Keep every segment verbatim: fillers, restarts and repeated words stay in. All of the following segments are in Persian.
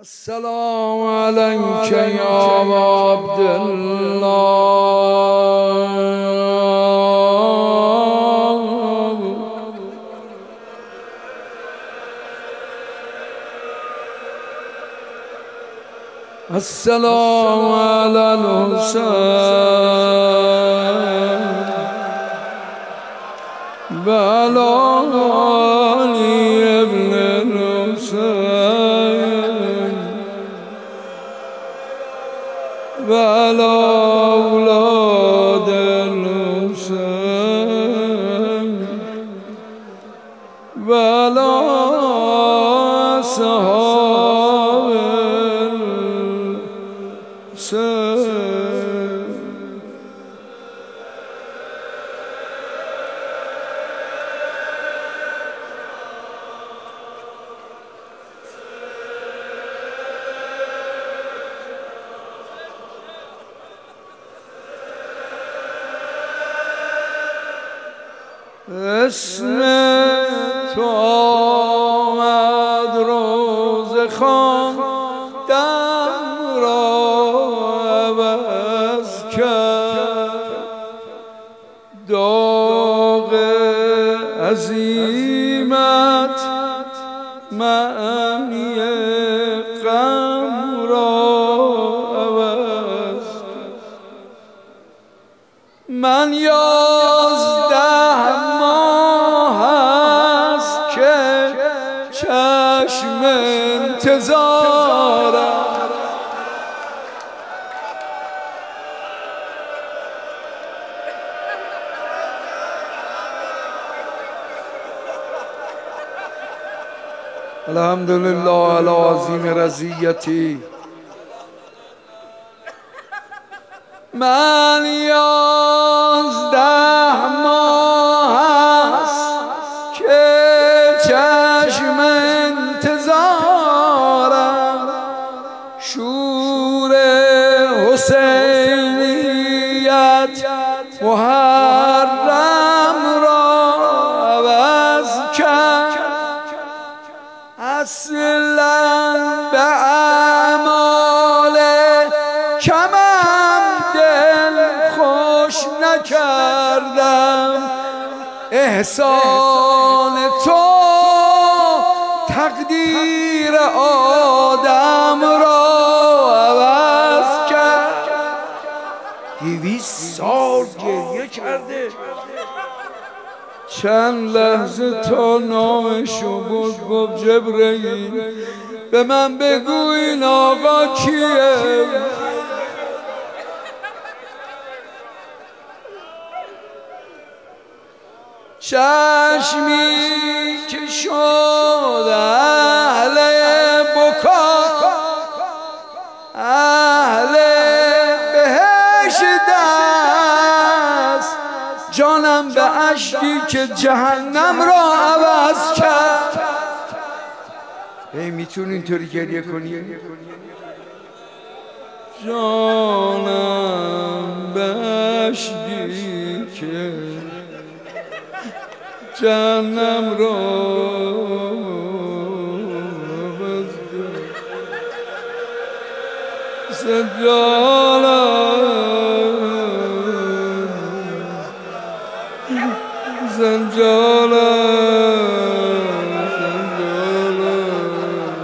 السلام عليك يا عبد الله. السلام على الحسين بلالي ابن الحسين وعلى أولاد الحسين وعلى أصحاب الحسين. اسم تو آمد روز خواندن را عوض کرد، داغ عزیمت معنی غم را عوض کرد. من یازده چشم انتظارم، الحمدلله على عظیم رضیتی. من یازده ماه است که چشم انتظارم، شور حسینیت محرم را عوض کرد. اصلا به اعمال کمم دل خوش نکردم، احسان تو تقدیر آدم را عوض کرد. دویست سال گریه کرده، چند لحظه تا نامشو بود. گفت جبرئیل به من بگو این آقا کیه؟ چشمی که شد اهل بکا، اهل بهشت است، جانم به اشکی که جهنم را عوض کرد. ای میتونی اینطوری گریه کنی؟ جانم به اشکی که جهنم را عوض کرد. زنجالم زنجالم زنجالم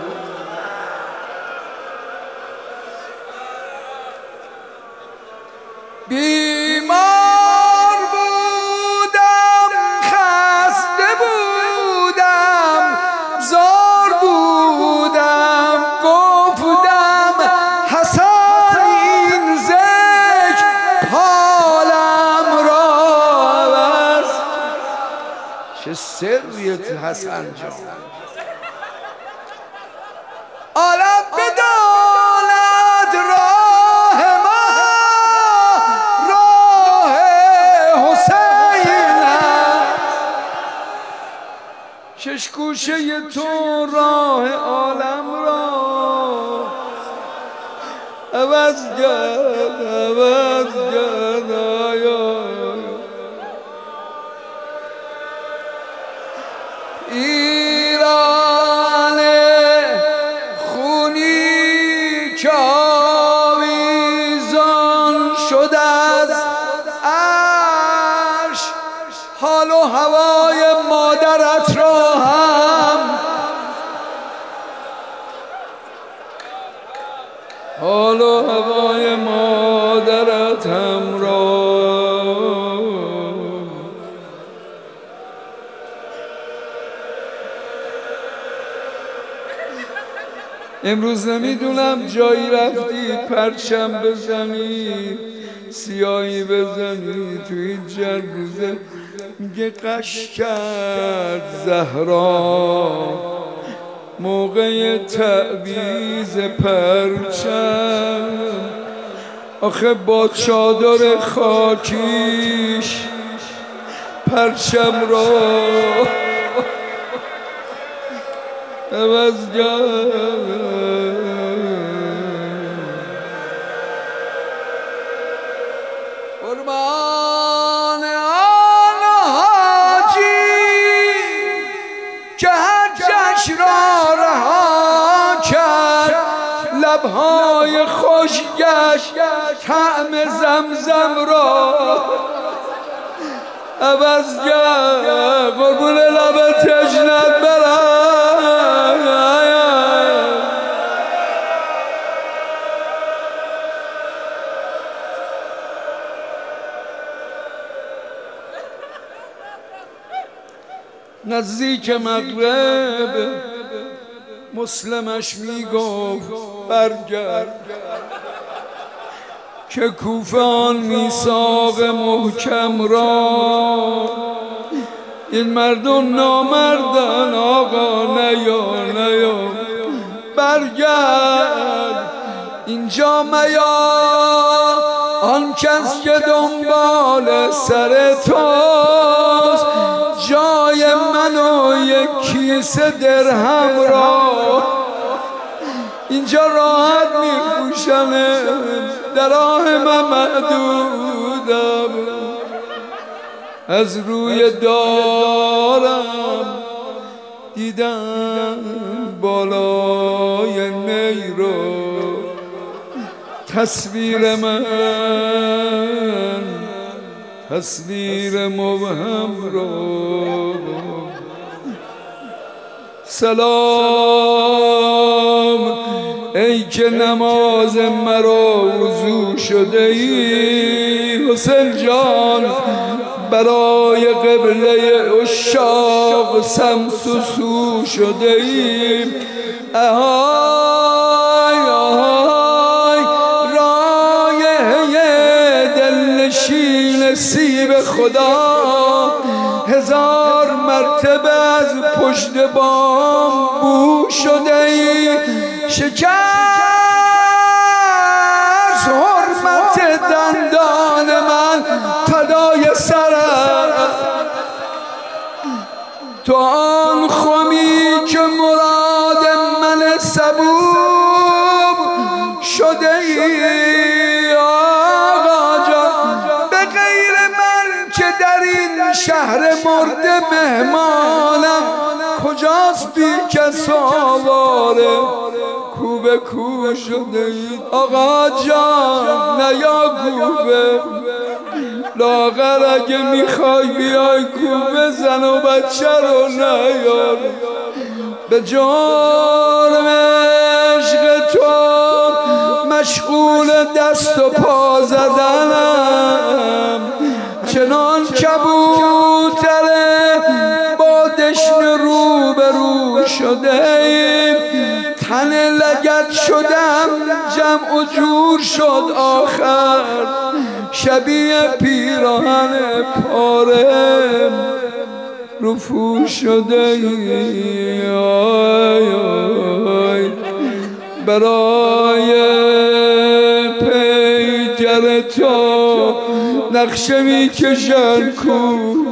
بیمار بودم، خسته بودم، زار بودم، گفتم حسن این ذکر حالم را عوض. چه سریت حسن جان، عالم بداند راه ما راه حسین است. شش گوشه تو راه عالم را عوض کرد، عوض کرد. ایران خونی که آویزان شد از عرش، حال و هوای مادرت را هم حال و هوای مادرت هم را امروز نمیدونم جایی رفتی پرچم بزنی، سیاهی بزنی تو این جروزه. میگه قش کرد زهرا موقع تعویض پرچم، آخه با چادر خاکیش پرچم را عوض کرد. قربان آن حاجی که حجش را رها کرد، لبهای خشکش طعم زمزم را عوض کرد. قربون لب تشنت برم. نزدیک مغرب مسلمش میگفت برگرد که کوفه آن میثاق محکم را، این مردم نامردن آقا نیا نیا برگرد اینجا میا، آن کس که دنبال سر توست جای من و یک کیسه درهم را اینجا راحت میفروشنه، دراهم محدودم، از روی دارم دیدم بالای نی رو تصویر من، تصویر مبهم رو. سلام ای که نماز مرا وضو شده ای، حسین جان برای قبله عشاق سمس و سو شده ای. اهای اهای رایه دلنشین سیب خدا، هزار مرتبه از پشت بام بو شده ای. شکست حرمت دندان من فدای سرت، تو آن خمی که مراد من سبوب شده ای. آقا جان به غیر من که در این شهر مرده مهمانم، کجاست بی کس آواره کو به کو شده ای. آقا جان نیا گوبه لاغر اگه میخوای بیای کوبه زن و بچه رو نیار، به جرم عشق تو مشغول دست و پا زدنم، چنان کبوتره با دشن رو به رو شده ایم، تن لگد شدم جمع و جور شد آخر، شبیه پیراهن پاره رفو شده ای. آی آی برای پیکر تو نقشه می کشن کو